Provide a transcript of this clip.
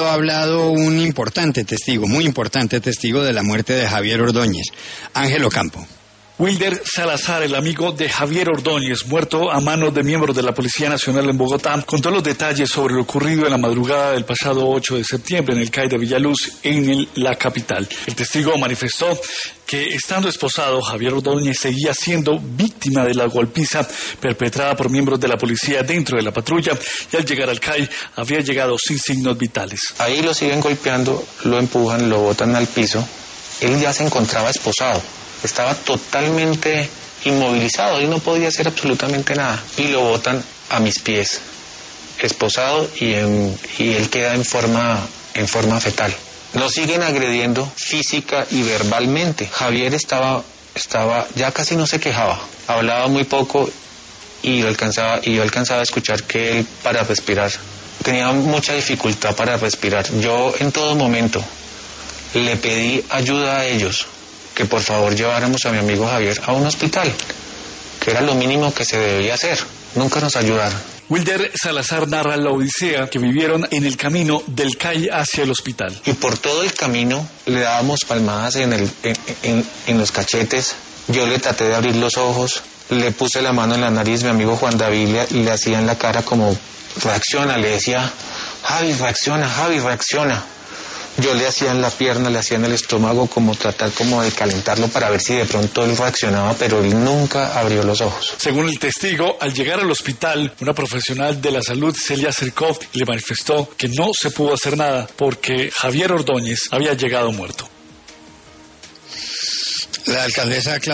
Ha hablado un importante testigo, muy importante testigo de la muerte de Javier Ordóñez, Ángel Ocampo. Wilder Salazar, el amigo de Javier Ordóñez, muerto a manos de miembros de la Policía Nacional en Bogotá, contó los detalles sobre lo ocurrido en la madrugada del pasado 8 de septiembre en el CAI de Villaluz, en la capital. El testigo manifestó que, estando esposado, Javier Ordóñez seguía siendo víctima de la golpiza perpetrada por miembros de la policía dentro de la patrulla, y al llegar al CAI había llegado sin signos vitales. Ahí lo siguen golpeando, lo empujan, lo botan al piso. Él ya se encontraba esposado. Estaba totalmente inmovilizado, él no podía hacer absolutamente nada. Y lo botan a mis pies, esposado, y él queda en forma fetal. Lo siguen agrediendo física y verbalmente. Javier estaba ya casi no se quejaba, hablaba muy poco, y yo alcanzaba a escuchar que él, para respirar, tenía mucha dificultad para respirar. Yo en todo momento le pedí ayuda a ellos, que por favor lleváramos a mi amigo Javier a un hospital, que era lo mínimo que se debía hacer. Nunca nos ayudaron. Wilder Salazar narra la odisea que vivieron en el camino del CAI hacia el hospital. Y por todo el camino le dábamos palmadas en los cachetes. Yo le traté de abrir los ojos, le puse la mano en la nariz. Mi amigo Juan David le hacía en la cara como, reacciona, le decía, Javi, reacciona. Yo le hacía en la pierna, le hacía en el estómago, como tratar como de calentarlo para ver si de pronto él reaccionaba, pero él nunca abrió los ojos. Según el testigo, al llegar al hospital, una profesional de la salud se le acercó y le manifestó que no se pudo hacer nada porque Javier Ordóñez había llegado muerto. La alcaldesa